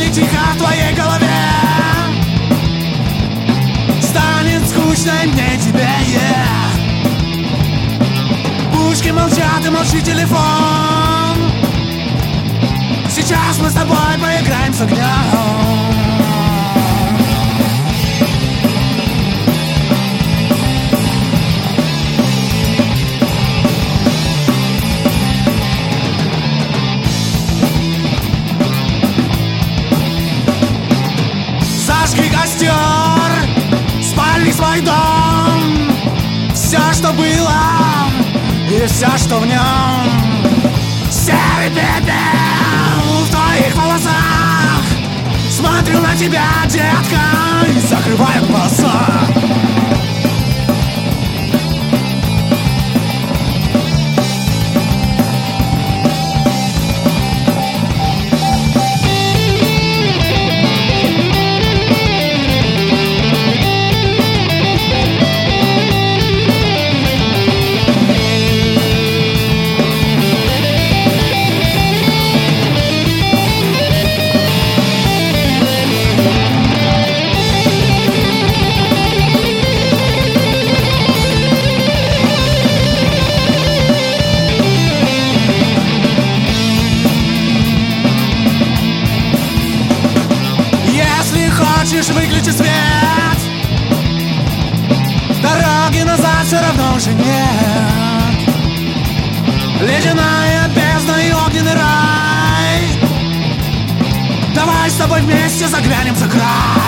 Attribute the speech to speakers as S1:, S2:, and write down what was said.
S1: и тихо в твоей голове станет скучно и мне, и тебе, Пушки молчат и молчит телефон. Сейчас мы с тобой поиграем с огнем. Зажги костер, спали свой дом. Все, что было, и все, что в нем. Серый пепел в твоих волосах. Смотрю на тебя, детка, и закрываю глаза. Хочешь, выключи свет. Дороги назад все равно уже нет. Ледяная бездна и огненный рай. Давай с тобой вместе заглянем за край.